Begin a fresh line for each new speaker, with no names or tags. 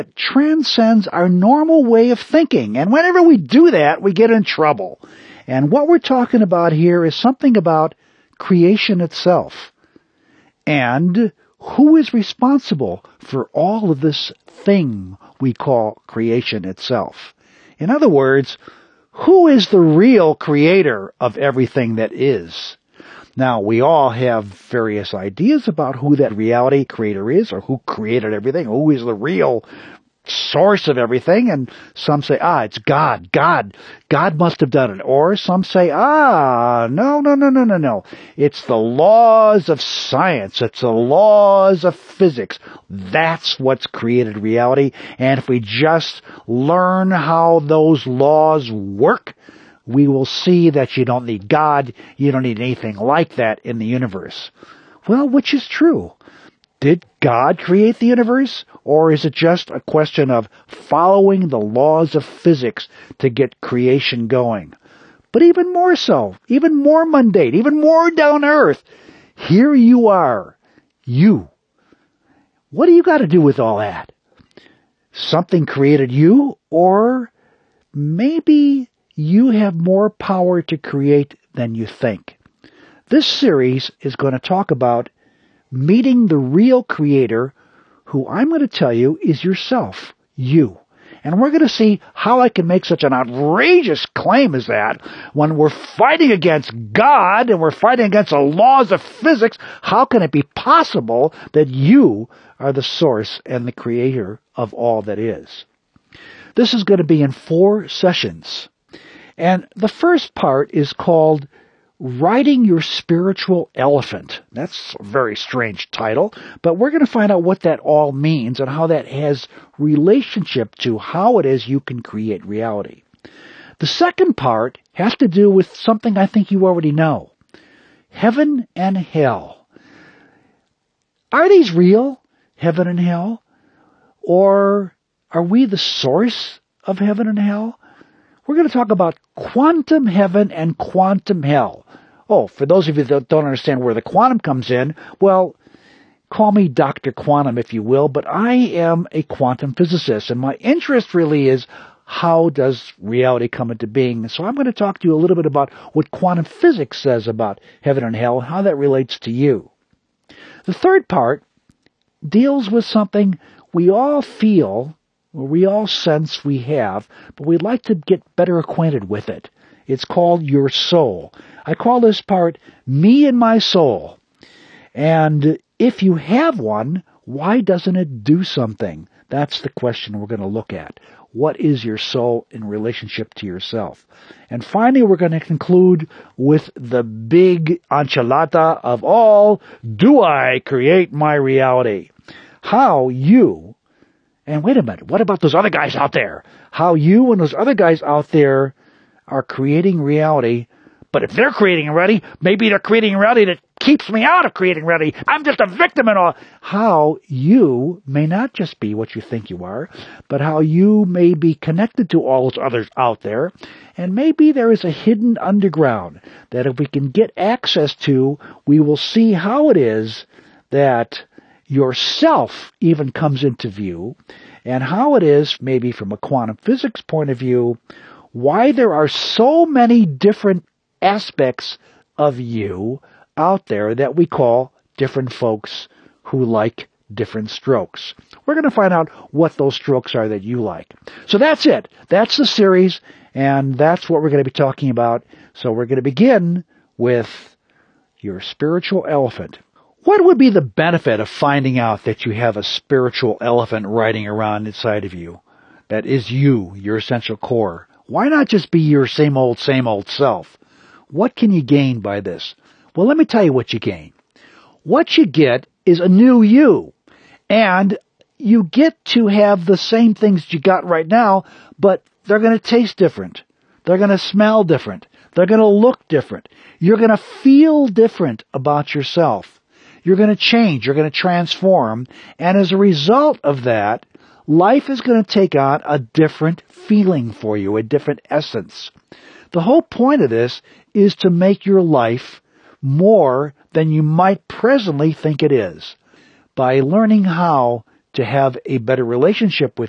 transcends our normal way of thinking. And whenever we do that, we get in trouble. And what we're talking about here is something about creation itself. And who is responsible for all of this thing we call creation itself? In other words, who is the real creator of everything that is? Now, we all have various ideas about who that reality creator is, or who created everything, who is the real source of everything, and some say, it's God. God must have done it. Or some say, no. It's the laws of science. It's the laws of physics. That's what's created reality. And if we just learn how those laws work, we will see that you don't need God, you don't need anything like that in the universe. Well, which is true? Did God create the universe? Or is it just a question of following the laws of physics to get creation going? But even more so, even more mundane, even more down to earth, here you are, you. What do you got to do with all that? Something created you, or maybe you have more power to create than you think. This series is going to talk about meeting the real creator, who I'm going to tell you is yourself, you. And we're going to see how I can make such an outrageous claim as that when we're fighting against God and we're fighting against the laws of physics. How can it be possible that you are the source and the creator of all that is? This is going to be in 4 sessions. And the first part is called Riding Your Spiritual Elephant. That's a very strange title, but we're going to find out what that all means and how that has relationship to how it is you can create reality. The second part has to do with something I think you already know. Heaven and hell. Are these real, heaven and hell? Or are we the source of heaven and hell? We're going to talk about quantum heaven and quantum hell. Oh, for those of you that don't understand where the quantum comes in, well, call me Dr. Quantum if you will, but I am a quantum physicist, and my interest really is how does reality come into being. So I'm going to talk to you a little bit about what quantum physics says about heaven and hell, and how that relates to you. The third part deals with something we all feel, or we all sense we have, but we'd like to get better acquainted with it. It's called your soul. I call this part me and my soul. And if you have one, why doesn't it do something? That's the question we're going to look at. What is your soul in relationship to yourself? And finally, we're going to conclude with the big enchilada of all, do I create my reality? How you, and wait a minute, what about those other guys out there? How you and those other guys out there are creating reality, but if they're creating reality, maybe they're creating reality that keeps me out of creating reality. I'm just a victim and all. How you may not just be what you think you are, but how you may be connected to all those others out there, and maybe there is a hidden underground that if we can get access to, we will see how it is that yourself even comes into view, and how it is, maybe from a quantum physics point of view, why there are so many different aspects of you out there that we call different folks who like different strokes. We're going to find out what those strokes are that you like. So that's it. That's the series, and that's what we're going to be talking about. So we're going to begin with your spiritual elephant. What would be the benefit of finding out that you have a spiritual elephant riding around inside of you? That is you, your essential core. Why not just be your same old self? What can you gain by this? Well, let me tell you what you gain. What you get is a new you. And you get to have the same things you got right now, but they're going to taste different. They're going to smell different. They're going to look different. You're going to feel different about yourself. You're going to change. You're going to transform. And as a result of that, life is going to take on a different feeling for you, a different essence. The whole point of this is to make your life more than you might presently think it is. By learning how to have a better relationship with